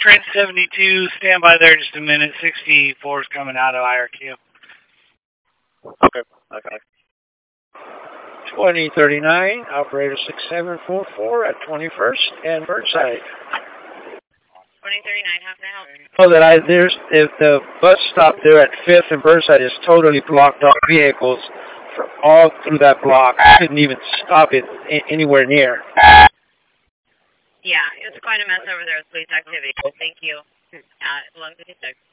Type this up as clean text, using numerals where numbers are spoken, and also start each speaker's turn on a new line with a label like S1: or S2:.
S1: Trent 72, stand by there just a minute. 64 is coming out of IRQ.
S2: Okay.
S3: 2039, operator 6744 at 21st and Burnside.
S4: 2039, how can I help?
S3: Oh, if the bus stop there at 5th and Burnside is totally blocked off vehicles for all through that block. I couldn't even stop it anywhere near.
S4: Yeah, it's quite a mess over there with police activity. Thank you. 1156.